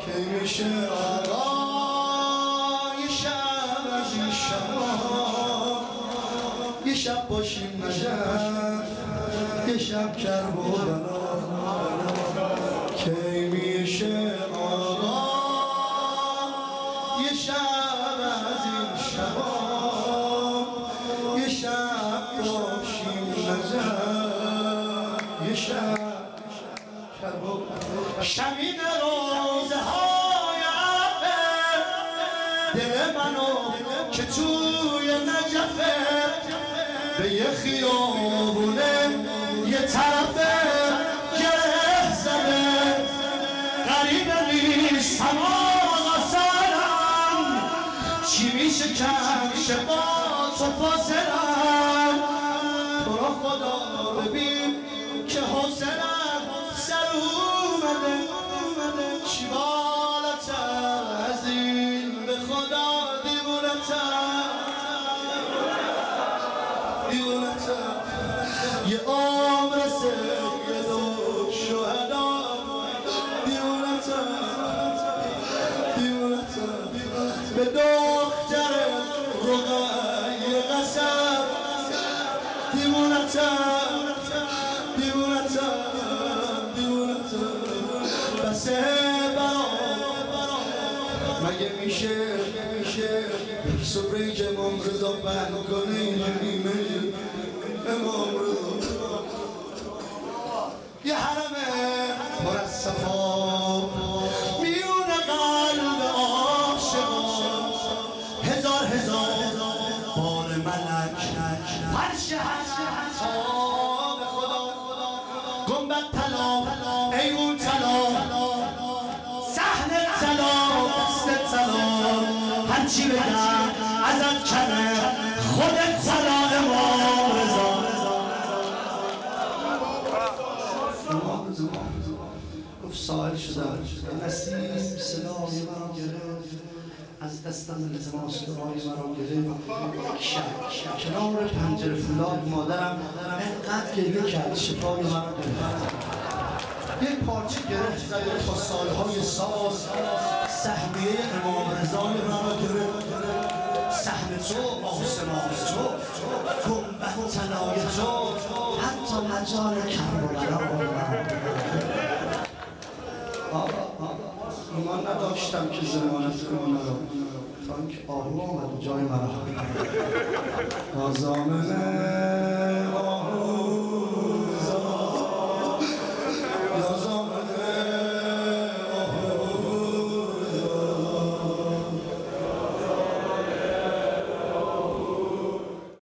که میشه آقا یه شب از این شبا یه شب باشیم نجف یه شب کرب و بلا که میشه آقا یه شب از این شبا یه شب باشیم نجف یه شب کرب و بلا شمین روزه های عرفه دل منو که توی نجفه به یه خیابونه یه طرفه گره زده غریبه نیستم آقا سرم چی میشه کمشه با تو فاصلم تو را خدا ببین که حسنم سر اومده چی بالاتر از این به خدا دیوونتر یه عمر سید و شهدا دیونتر به دختر رقیه قسم دیونتر بسه برا مگه میشه سفره که امام رضا بند کنه این نیمه امام رضا یه حرمه پر از صفا میون قلب عاشقان هزار بار ملک فرش به خدا گنبد طلا ایوون طلا صحن طلا دست طلا هرچی بگم ازت کمه خودت طلا امام رضا گفت سائل شدم نسیم صدای مرا گرفت از دستم التماس دعای مرا گرفت شب کنار پنجره فولاد مادرم انقدر گریه کرد شفای مرا گرفت یک پارچه گرفت زده تا سالهای سال سهمیه امام رضای مرا گرفت سهم تو آسمان تو گنبد طلای تو حتی مجال کربلا ایمان نداشتم که ضمانت کنم رو تا اینکه آهو آمد و جای مرا آزامنه آهو